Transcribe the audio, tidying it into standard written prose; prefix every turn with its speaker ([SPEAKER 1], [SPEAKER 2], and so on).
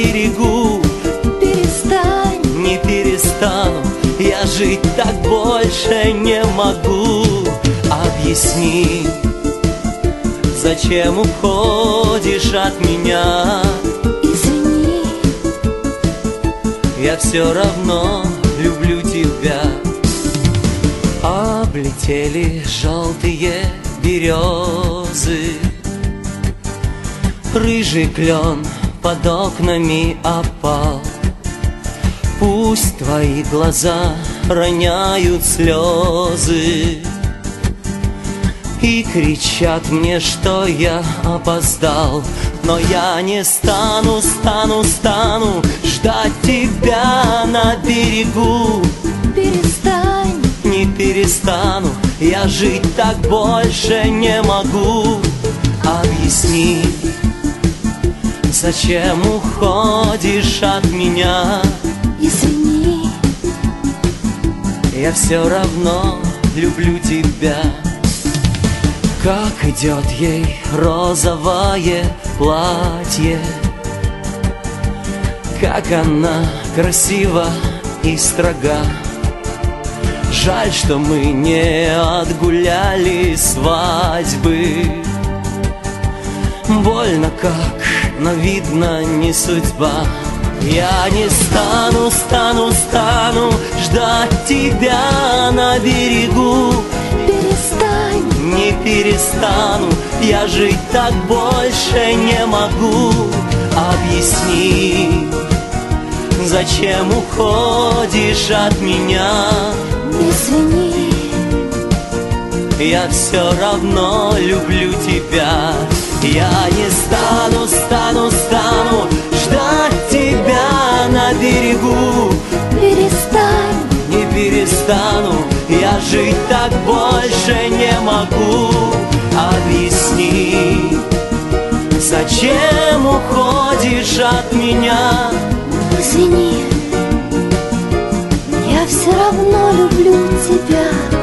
[SPEAKER 1] берегу.
[SPEAKER 2] Перестань,
[SPEAKER 1] не перестану, я жить так больше не могу. Объясни, зачем уходишь от меня?
[SPEAKER 2] извини,
[SPEAKER 1] Я все равно люблю тебя. Облетели желтые березы, рыжий клен под окнами опал. Пусть твои глаза роняют слезы и кричат мне, что я опоздал. Но я не стану ждать тебя на берегу.
[SPEAKER 2] перестань,
[SPEAKER 1] Не перестану, я жить так больше не могу. Объясни, зачем уходишь от меня?
[SPEAKER 2] извини,
[SPEAKER 1] Я все равно люблю тебя. Как идет ей розовое платье, как она красива и строга. Жаль, что мы не отгуляли свадьбы. Больно как, но видно не судьба. Я не стану ждать тебя на берегу.
[SPEAKER 2] перестань,
[SPEAKER 1] Не перестану, я жить так больше не могу. Объясни, зачем уходишь от меня?
[SPEAKER 2] извини,
[SPEAKER 1] Я все равно люблю тебя. Я не стану ждать тебя на берегу.
[SPEAKER 2] перестань,
[SPEAKER 1] Не перестану, я жить так больше не могу. Объясни, зачем уходишь от меня?
[SPEAKER 2] извини, я все равно люблю тебя.